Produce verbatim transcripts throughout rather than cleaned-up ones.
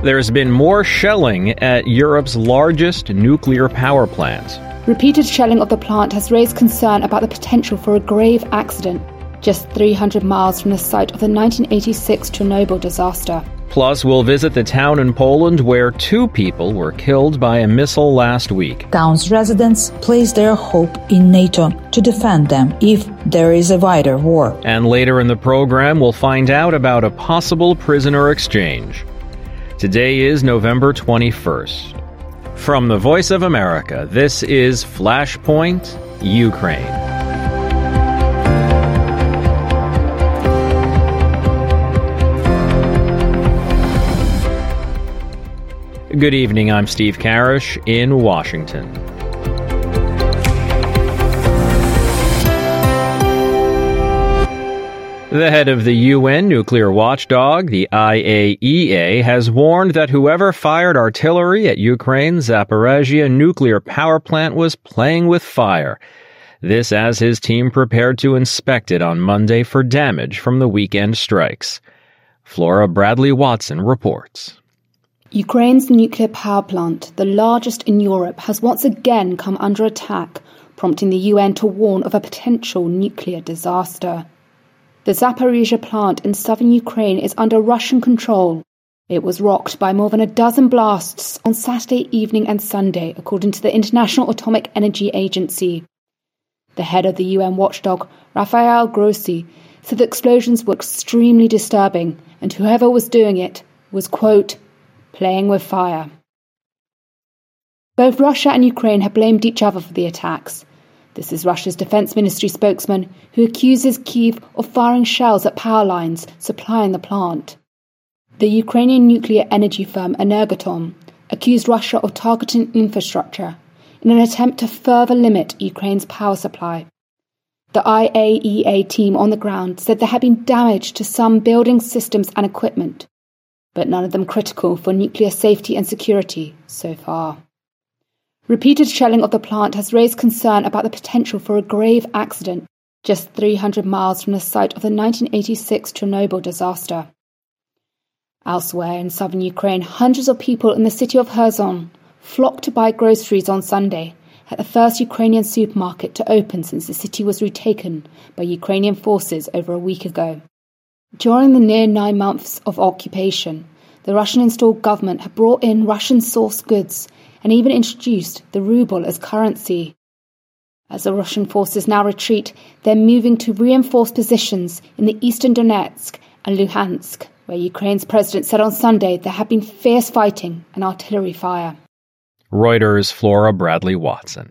There's been more shelling at Europe's largest nuclear power plant. Repeated shelling of the plant has raised concern about the potential for a grave accident, just three hundred miles from the site of the nineteen eighty-six Chernobyl disaster. Plus, we'll visit the town in Poland where two people were killed by a missile last week. Town's residents place their hope in NATO to defend them if there is a wider war. And later in the program, we'll find out about a possible prisoner exchange. Today is November twenty-first. From the Voice of America, this is Flashpoint, Ukraine. Good evening, I'm Steve Karish in Washington. The head of the U N nuclear watchdog, the I A E A, has warned that whoever fired artillery at Ukraine's Zaporizhzhia nuclear power plant was playing with fire. This as his team prepared to inspect it on Monday for damage from the weekend strikes. Flora Bradley Watson reports. Ukraine's nuclear power plant, the largest in Europe, has once again come under attack, prompting the U N to warn of a potential nuclear disaster. The Zaporizhzhia plant in southern Ukraine is under Russian control. It was rocked by more than a dozen blasts on Saturday evening and Sunday, according to the International Atomic Energy Agency. The head of the U N watchdog, Rafael Grossi, said the explosions were extremely disturbing and whoever was doing it was, quote, playing with fire. Both Russia and Ukraine have blamed each other for the attacks. This is Russia's defense ministry spokesman who accuses Kyiv of firing shells at power lines supplying the plant. The Ukrainian nuclear energy firm Energoatom accused Russia of targeting infrastructure in an attempt to further limit Ukraine's power supply. The I A E A team on the ground said there had been damage to some building systems and equipment, but none of them critical for nuclear safety and security so far. Repeated shelling of the plant has raised concern about the potential for a grave accident just three hundred miles from the site of the nineteen eighty-six Chernobyl disaster. Elsewhere in southern Ukraine, hundreds of people in the city of Kherson flocked to buy groceries on Sunday at the first Ukrainian supermarket to open since the city was retaken by Ukrainian forces over a week ago. During the near nine months of occupation, the Russian-installed government had brought in Russian-sourced goods and even introduced the ruble as currency. As the Russian forces now retreat, they're moving to reinforced positions in the eastern Donetsk and Luhansk, where Ukraine's president said on Sunday there had been fierce fighting and artillery fire. Reuters' Flora Bradley Watson.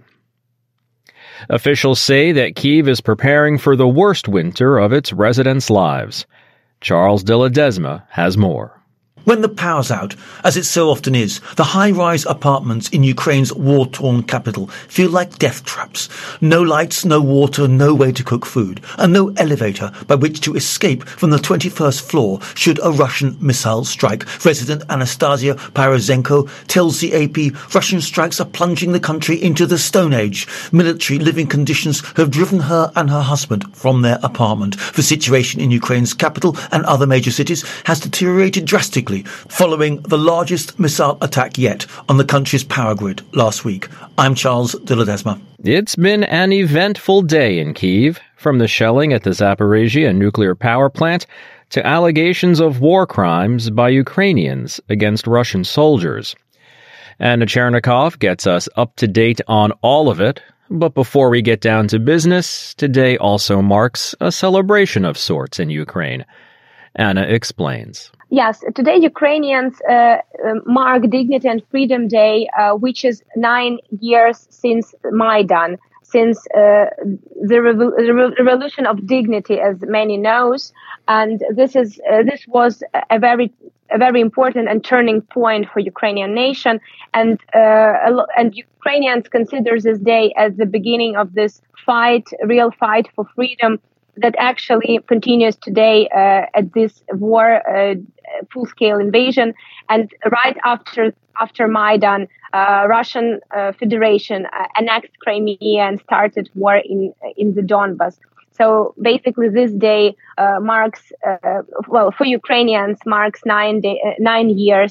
Officials say that Kyiv is preparing for the worst winter of its residents' lives. Charles de Ledesma has more. When the power's out, as it so often is, the high-rise apartments in Ukraine's war-torn capital feel like death traps. No lights, no water, no way to cook food, and no elevator by which to escape from the twenty-first floor should a Russian missile strike. Resident Anastasia Pyrozenko tells the A P Russian strikes are plunging the country into the Stone Age. Military living conditions have driven her and her husband from their apartment. The situation in Ukraine's capital and other major cities has deteriorated drastically following the largest missile attack yet on the country's power grid last week. I'm Charles de Ledesma. It's been an eventful day in Kyiv, from the shelling at the Zaporizhzhia nuclear power plant to allegations of war crimes by Ukrainians against Russian soldiers. Anna Chernikov gets us up to date on all of it, but before we get down to business, today also marks a celebration of sorts in Ukraine. Anna explains. Yes, today Ukrainians uh, mark Dignity and Freedom Day, uh, which is nine years since Maidan, since uh, the, revo- the re- revolution of dignity, as many knows, and this is uh, this was a very a very important and turning point for Ukrainian nation, and uh, and Ukrainians consider this day as the beginning of this fight, real fight for freedom that actually continues today uh, at this war, uh, full-scale invasion. And right after after Maidan, uh, Russian uh, Federation uh, annexed Crimea and started war in in the Donbas. So basically, this day uh, marks, uh, well, for Ukrainians, marks nine day, uh, nine years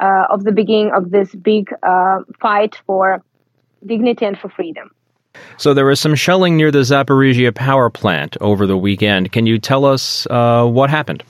uh, of the beginning of this big uh, fight for dignity and for freedom. So there was some shelling near the Zaporizhia power plant over the weekend. Can you tell us uh, what happened?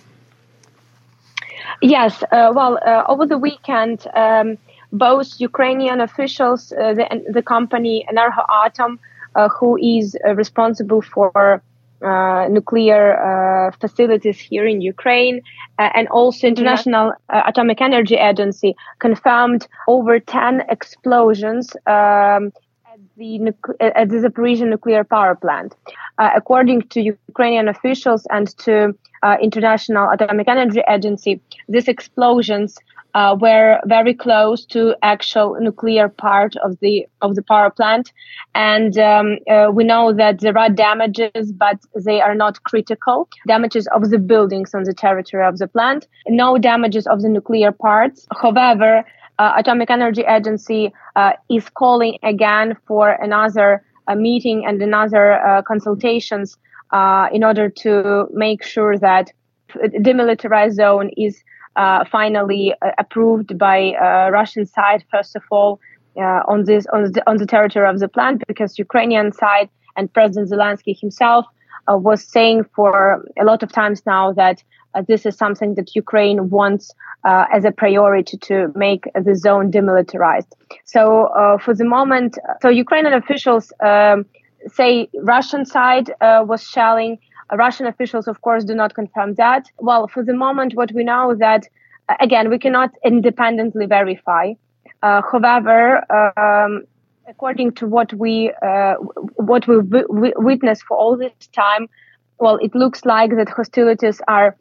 Yes, uh, well, uh, over the weekend, um, both Ukrainian officials, uh, the, the company Energoatom, uh, who is uh, responsible for uh, nuclear uh, facilities here in Ukraine, uh, and also International uh, Atomic Energy Agency, confirmed over ten explosions um, at the nucle- at the Zaporizhia nuclear power plant. Uh, according to Ukrainian officials and to uh, International Atomic Energy Agency, these explosions uh, were very close to actual nuclear part of the of the power plant, and um, uh, we know that there are damages, but they are not critical. Damages of the buildings on the territory of the plant, no damages of the nuclear parts. However, uh, Atomic Energy Agency uh, is calling again for another a meeting and another uh, consultations uh, in order to make sure that demilitarized zone is uh, finally uh, approved by uh, Russian side, first of all, uh, on this on the, on the territory of the plant, because Ukrainian side and President Zelensky himself uh, was saying for a lot of times now that uh, this is something that Ukraine wants uh, as a priority to make the zone demilitarized. So uh, for the moment, so Ukrainian officials um, say Russian side uh, was shelling. Uh, Russian officials, of course, do not confirm that. Well, for the moment, what we know that, uh, again, we cannot independently verify. Uh, however, um, according to what we uh, what we w- witnessed for all this time, well, it looks like that hostilities are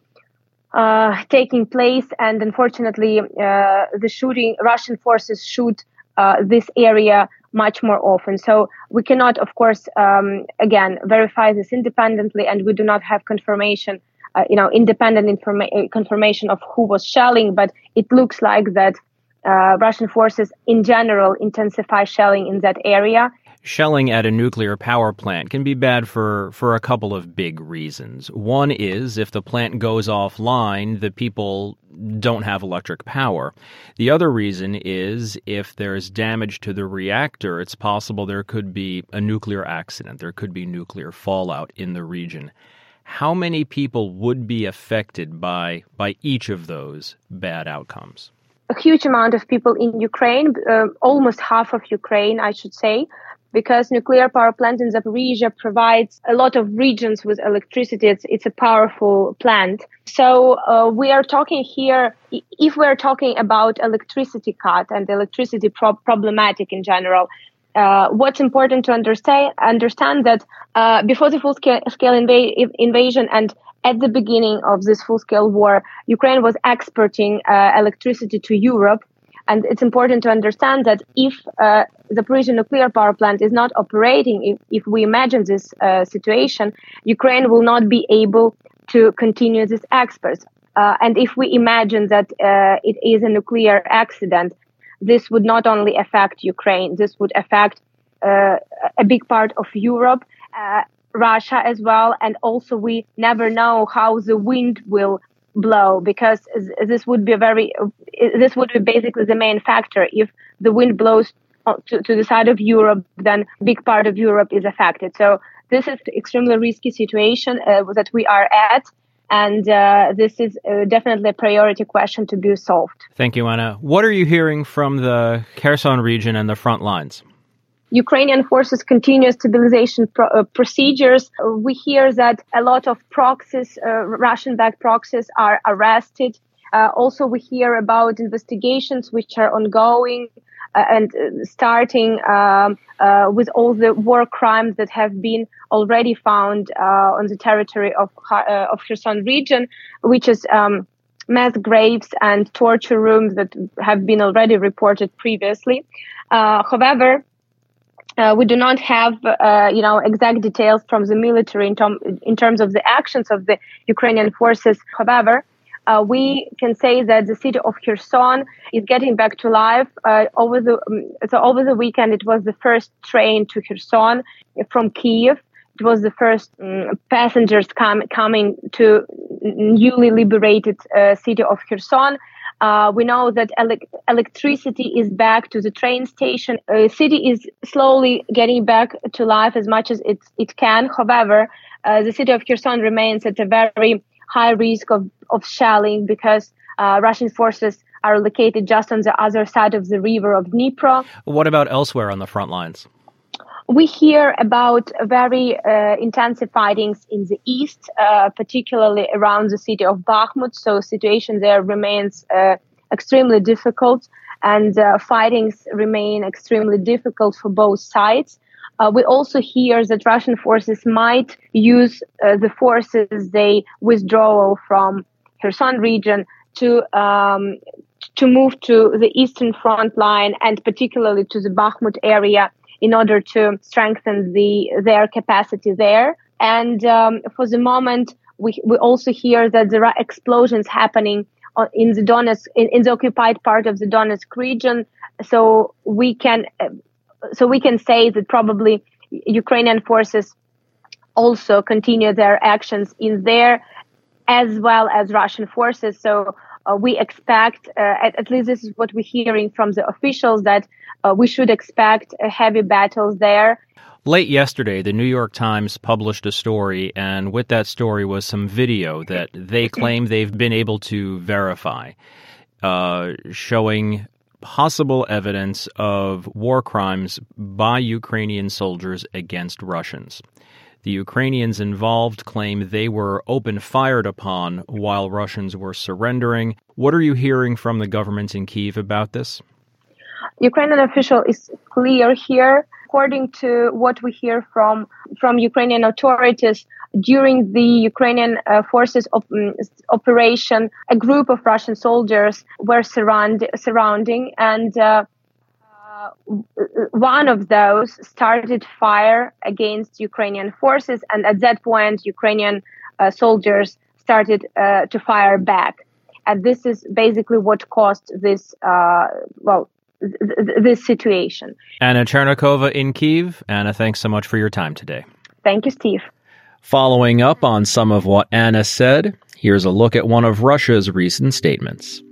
Uh, taking place, and unfortunately, uh, the shooting Russian forces shoot uh, this area much more often. So we cannot, of course, um, again verify this independently, and we do not have confirmation, uh, you know, independent informa- confirmation of who was shelling. But it looks like that uh, Russian forces, in general, intensify shelling in that area. Shelling at a nuclear power plant can be bad for, for a couple of big reasons. One is if the plant goes offline, the people don't have electric power. The other reason is if there's damage to the reactor, it's possible there could be a nuclear accident. There could be nuclear fallout in the region. How many people would be affected by, by each of those bad outcomes? A huge amount of people in Ukraine, uh, almost half of Ukraine, I should say, because nuclear power plant in Zaporizhia provides a lot of regions with electricity. It's, it's a powerful plant. So uh, we are talking here, if we're talking about electricity cut and electricity pro- problematic in general, uh, what's important to understand, understand that uh, before the full-scale scale inv- invasion and at the beginning of this full-scale war, Ukraine was exporting uh, electricity to Europe. And it's important to understand that if uh, the Zaporizhia nuclear power plant is not operating, if, if we imagine this uh, situation, Ukraine will not be able to continue this exports. Uh, and if we imagine that uh, it is a nuclear accident, this would not only affect Ukraine, this would affect uh, a big part of Europe, uh, Russia as well. And also we never know how the wind will blow, because this would be a very this would be basically the main factor. If the wind blows to, to the side of Europe, then a big part of Europe is affected. So this is an extremely risky situation uh, that we are at, and uh, this is uh, definitely a priority question to be solved. Thank you, Anna. What are you hearing from the Kherson region and the front lines? Ukrainian forces continue stabilization pro- uh, procedures. Uh, we hear that a lot of proxies, uh, Russian-backed proxies, are arrested. Uh, also, we hear about investigations which are ongoing uh, and uh, starting um, uh, with all the war crimes that have been already found uh, on the territory of uh, of Kherson region, which is um, mass graves and torture rooms that have been already reported previously. Uh, however, Uh, we do not have, uh, you know, exact details from the military in, tom- in terms of the actions of the Ukrainian forces. However, uh, we can say that the city of Kherson is getting back to life. Uh, over the um, so over the weekend, it was the first train to Kherson from Kyiv. It was the first um, passengers come, coming to newly liberated uh, city of Kherson. Uh, we know that ele- electricity is back to the train station. The uh, city is slowly getting back to life as much as it, it can. However, uh, the city of Kherson remains at a very high risk of, of shelling because uh, Russian forces are located just on the other side of the river of Dnipro. What about elsewhere on the front lines? We hear about very uh, intensive fightings in the east, uh, particularly around the city of Bakhmut. So situation there remains uh, extremely difficult, and uh, fightings remain extremely difficult for both sides. Uh, we also hear that Russian forces might use uh, the forces they withdraw from Kherson region to um, to move to the eastern front line, and particularly to the Bakhmut area, in order to strengthen the their capacity there. And um, for the moment, we we also hear that there are explosions happening in the Donetsk, in, in the occupied part of the Donetsk region. So we can uh, so we can say that probably Ukrainian forces also continue their actions in there, as well as Russian forces. So uh, we expect, uh, at, at least this is what we're hearing from the officials, that uh, we should expect uh, heavy battles there. Late yesterday, the New York Times published a story, and with that story was some video that they claim they've been able to verify, uh, showing possible evidence of war crimes by Ukrainian soldiers against Russians. The Ukrainians involved claim they were open-fired upon while Russians were surrendering. What are you hearing from the government in Kyiv about this? Ukrainian official is clear here. According to what we hear from, from Ukrainian authorities, during the Ukrainian uh, forces op- operation, a group of Russian soldiers were surround- surrounding, and uh, uh, one of those started fire against Ukrainian forces, and at that point, Ukrainian uh, soldiers started uh, to fire back. And this is basically what caused this, uh, well, th- th- this situation. Anna Chernikova in Kyiv. Anna, thanks so much for your time today. Thank you, Steve. Following up on some of what Anna said, here's a look at one of Russia's recent statements.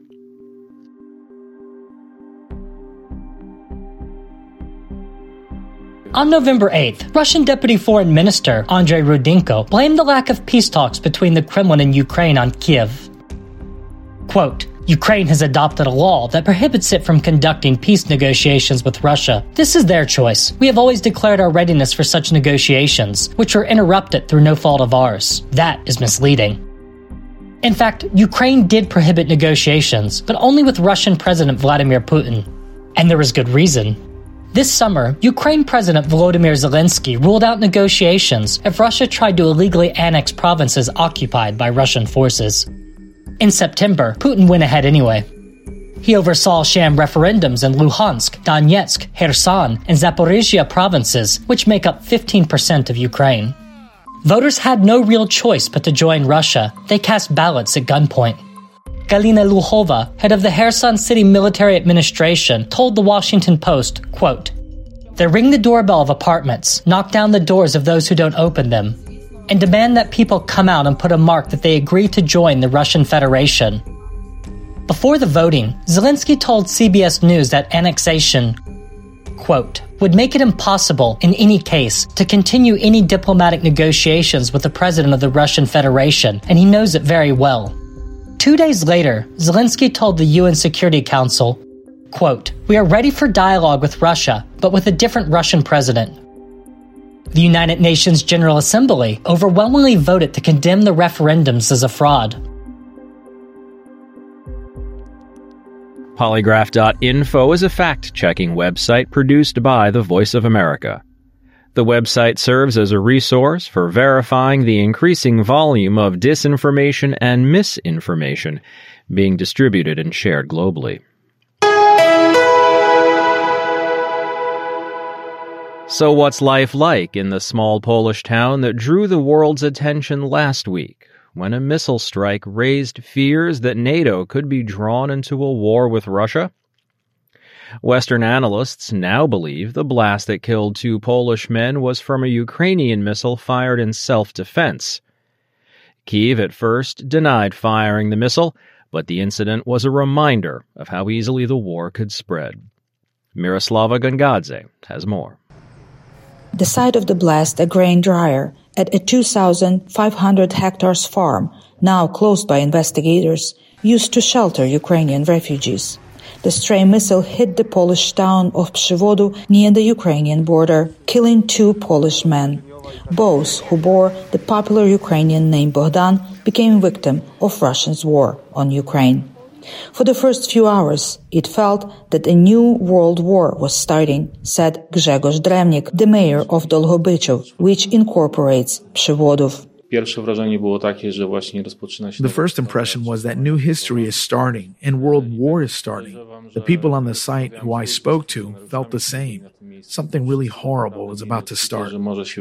On November eighth, Russian Deputy Foreign Minister Andrei Rudenko blamed the lack of peace talks between the Kremlin and Ukraine on Kyiv. Quote, Ukraine has adopted a law that prohibits it from conducting peace negotiations with Russia. This is their choice. We have always declared our readiness for such negotiations, which were interrupted through no fault of ours. That is misleading. In fact, Ukraine did prohibit negotiations, but only with Russian President Vladimir Putin. And there was good reason. This summer, Ukraine President Volodymyr Zelensky ruled out negotiations if Russia tried to illegally annex provinces occupied by Russian forces. In September, Putin went ahead anyway. He oversaw sham referendums in Luhansk, Donetsk, Kherson, and Zaporizhia provinces, which make up fifteen percent of Ukraine. Voters had no real choice but to join Russia. They cast ballots at gunpoint. Galina Luhova, head of the Kherson City Military Administration, told the Washington Post, quote, They ring the doorbell of apartments, knock down the doors of those who don't open them, and demand that people come out and put a mark that they agree to join the Russian Federation. Before the voting, Zelensky told C B S News that annexation, quote, would make it impossible, in any case, to continue any diplomatic negotiations with the president of the Russian Federation, and he knows it very well. Two days later, Zelensky told the U N Security Council, quote, We are ready for dialogue with Russia, but with a different Russian president. The United Nations General Assembly overwhelmingly voted to condemn the referendums as a fraud. Polygraph dot info is a fact-checking website produced by the Voice of America. The website serves as a resource for verifying the increasing volume of disinformation and misinformation being distributed and shared globally. So what's life like in the small Polish town that drew the world's attention last week, when a missile strike raised fears that NATO could be drawn into a war with Russia? Western analysts now believe the blast that killed two Polish men was from a Ukrainian missile fired in self-defense. Kyiv at first denied firing the missile, but the incident was a reminder of how easily the war could spread. Miroslava Gongadze has more. The site of the blast, a grain dryer, at a two thousand five hundred hectares farm, now closed by investigators, used to shelter Ukrainian refugees. The stray missile hit the Polish town of Przewodów near the Ukrainian border, killing two Polish men. Both, who bore the popular Ukrainian name Bogdan, became victim of Russia's war on Ukraine. For the first few hours, it felt that a new world war was starting, said Grzegorz Dremnik, the mayor of Dolgobyczów, which incorporates Przewodów. The first impression was that new history is starting and world war is starting. The people on the site who I spoke to felt the same. Something really horrible is about to start.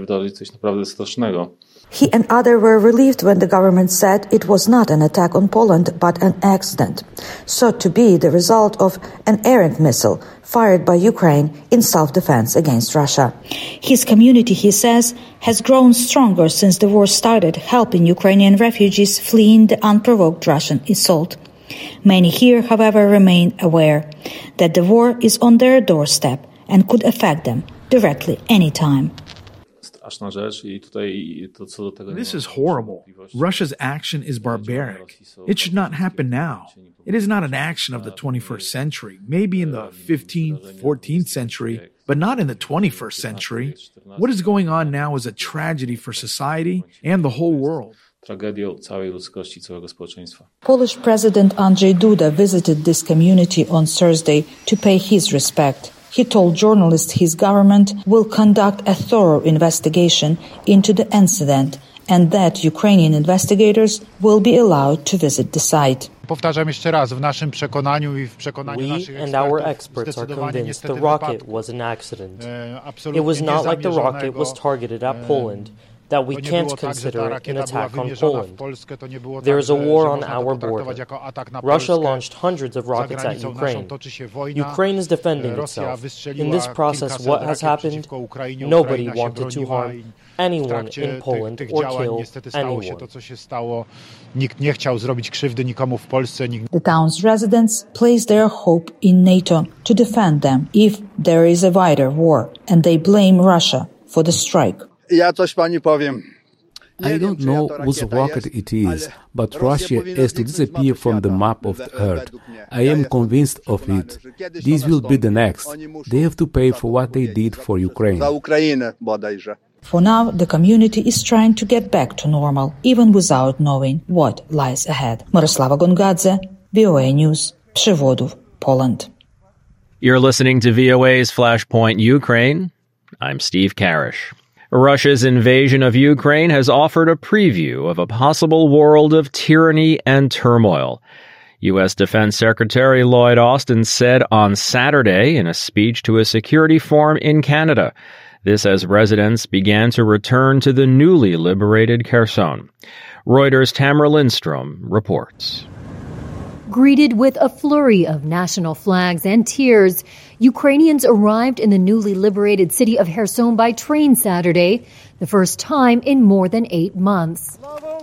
He and others were relieved when the government said it was not an attack on Poland but an accident, sought to be the result of an errant missile fired by Ukraine in self-defense against Russia. His community, he says, has grown stronger since the war started, helping Ukrainian refugees fleeing the unprovoked Russian assault. Many here, however, remain aware that the war is on their doorstep and could affect them directly anytime. This is horrible. Russia's action is barbaric. It should not happen now. It is not an action of the twenty-first century, maybe in the fifteenth, fourteenth century, but not in the twenty-first century. What is going on now is a tragedy for society and the whole world. Polish President Andrzej Duda visited this community on Thursday to pay his respect. He told journalists his government will conduct a thorough investigation into the incident and that Ukrainian investigators will be allowed to visit the site. We and our experts are convinced the rocket was an accident. It was not like the rocket was targeted at Poland, that we can't consider an attack on Poland. There is a war on our border. Russia launched hundreds of rockets at Ukraine. Ukraine is defending itself. In this process, what has happened? Nobody wanted to harm anyone in Poland or kill anyone. The town's residents place their hope in NATO to defend them if there is a wider war, and they blame Russia for the strike. I don't know whose rocket it is, but Russia has to disappear from the map of the earth. I am convinced of it. This will be the next. They have to pay for what they did for Ukraine. For now, the community is trying to get back to normal, even without knowing what lies ahead. Miroslava Gongadze, V O A News, Przewodów, Poland. You're listening to V O A's Flashpoint Ukraine. I'm Steve Karish. Russia's invasion of Ukraine has offered a preview of a possible world of tyranny and turmoil. U S. Defense Secretary Lloyd Austin said on Saturday in a speech to a security forum in Canada. This as residents began to return to the newly liberated Kherson. Reuters' Tamara Lindstrom reports. Greeted with a flurry of national flags and tears, Ukrainians arrived in the newly liberated city of Kherson by train Saturday, the first time in more than eight months.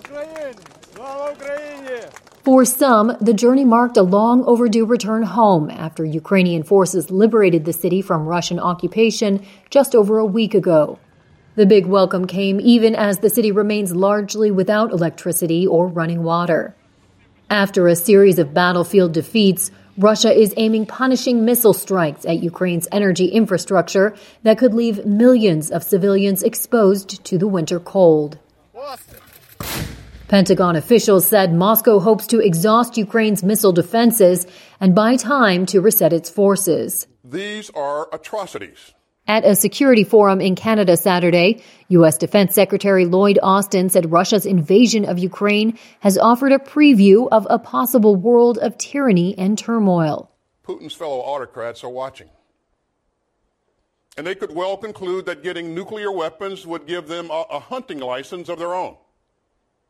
For some, the journey marked a long overdue return home after Ukrainian forces liberated the city from Russian occupation just over a week ago. The big welcome came even as the city remains largely without electricity or running water. After a series of battlefield defeats, Russia is aiming punishing missile strikes at Ukraine's energy infrastructure that could leave millions of civilians exposed to the winter cold. Pentagon officials said Moscow hopes to exhaust Ukraine's missile defenses and buy time to reset its forces. These are atrocities. At a security forum in Canada Saturday, U S. Defense Secretary Lloyd Austin said Russia's invasion of Ukraine has offered a preview of a possible world of tyranny and turmoil. Putin's fellow autocrats are watching. And they could well conclude that getting nuclear weapons would give them a, a hunting license of their own.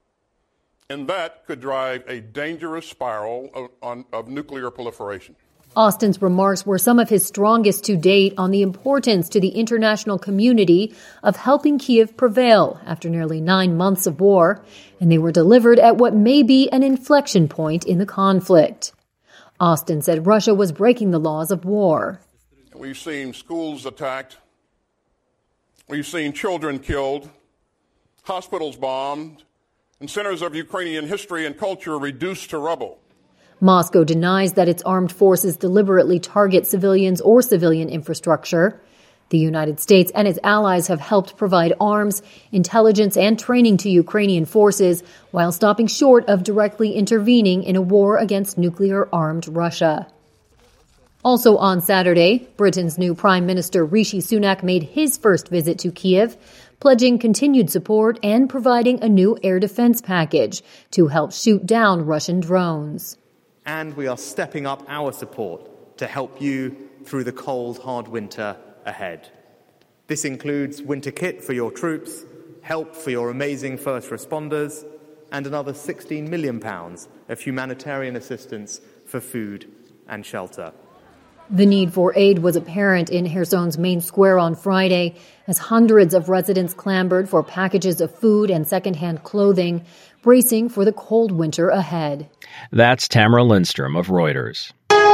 And that could drive a dangerous spiral of, on, of nuclear proliferation. Austin's remarks were some of his strongest to date on the importance to the international community of helping Kyiv prevail after nearly nine months of war, and they were delivered at what may be an inflection point in the conflict. Austin said Russia was breaking the laws of war. We've seen schools attacked. We've seen children killed, hospitals bombed, and centers of Ukrainian history and culture reduced to rubble. Moscow denies that its armed forces deliberately target civilians or civilian infrastructure. The United States and its allies have helped provide arms, intelligence, and training to Ukrainian forces while stopping short of directly intervening in a war against nuclear-armed Russia. Also on Saturday, Britain's new Prime Minister Rishi Sunak made his first visit to Kyiv, pledging continued support and providing a new air defense package to help shoot down Russian drones. And we are stepping up our support to help you through the cold, hard winter ahead. This includes winter kit for your troops, help for your amazing first responders, and another sixteen million pounds of humanitarian assistance for food and shelter. The need for aid was apparent in Kherson's main square on Friday as hundreds of residents clambered for packages of food and secondhand clothing, bracing for the cold winter ahead. That's Tamara Lindstrom of Reuters.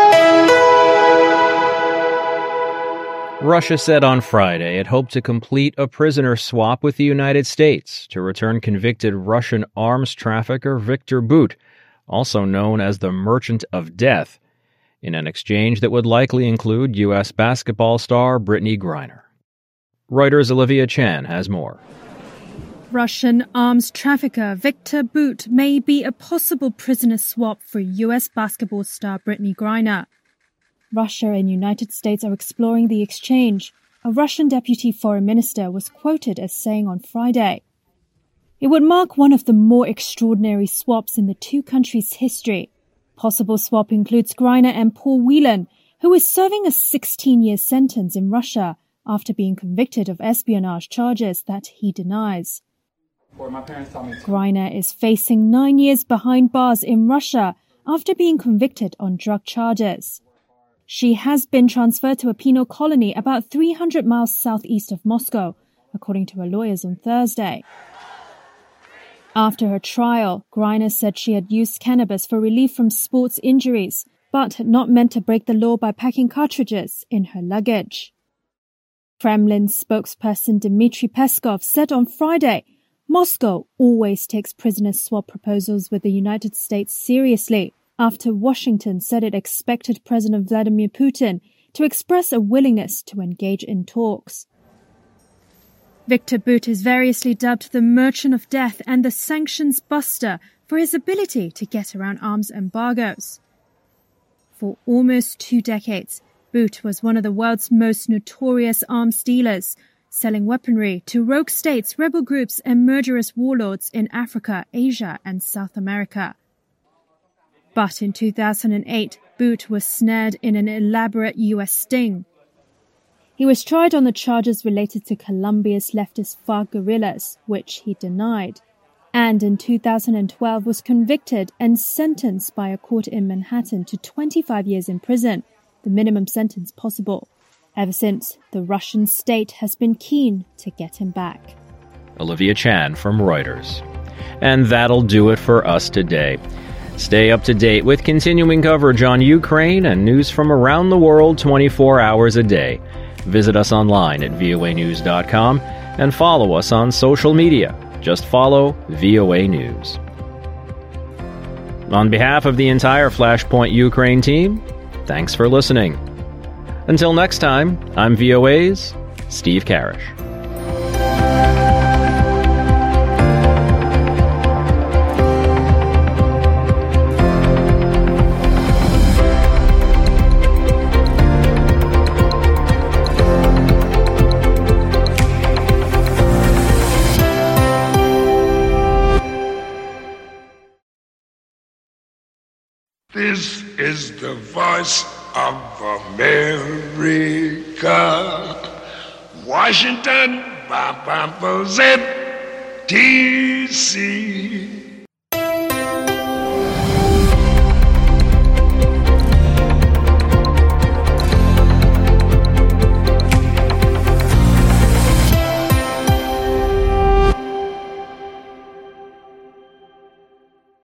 Russia said on Friday it hoped to complete a prisoner swap with the United States to return convicted Russian arms trafficker Viktor Bout, also known as the Merchant of Death, in an exchange that would likely include U S basketball star Brittany Griner. Reuters' Olivia Chan has more. Russian arms trafficker Viktor Bout may be a possible prisoner swap for U S basketball star Brittany Griner. Russia and United States are exploring the exchange, a Russian deputy foreign minister was quoted as saying on Friday. It would mark one of the more extraordinary swaps in the two countries' history. Possible swap includes Griner and Paul Whelan, who is serving a sixteen-year sentence in Russia after being convicted of espionage charges that he denies. Griner is facing nine years behind bars in Russia after being convicted on drug charges. She has been transferred to a penal colony about three hundred miles southeast of Moscow, according to her lawyers on Thursday. After her trial, Griner said she had used cannabis for relief from sports injuries, but had not meant to break the law by packing cartridges in her luggage. Kremlin spokesperson Dmitry Peskov said on Friday, Moscow always takes prisoner swap proposals with the United States seriously, after Washington said it expected President Vladimir Putin to express a willingness to engage in talks. Viktor Bout is variously dubbed the Merchant of Death and the Sanctions Buster for his ability to get around arms embargoes. For almost two decades, Bout was one of the world's most notorious arms dealers, selling weaponry to rogue states, rebel groups, and murderous warlords in Africa, Asia, and South America. But in two thousand eight, Bout was snared in an elaborate U S sting. He was tried on the charges related to Colombia's leftist FARC guerrillas, which he denied, and in two thousand twelve was convicted and sentenced by a court in Manhattan to twenty-five years in prison, the minimum sentence possible. Ever since, the Russian state has been keen to get him back. Olivia Chan from Reuters. And that'll do it for us today. Stay up to date with continuing coverage on Ukraine and news from around the world twenty-four hours a day. Visit us online at V O A news dot com and follow us on social media. Just follow V O A News. On behalf of the entire Flashpoint Ukraine team, thanks for listening. Until next time, I'm V O A's Steve Karish. This is the voice of America. Washington, D C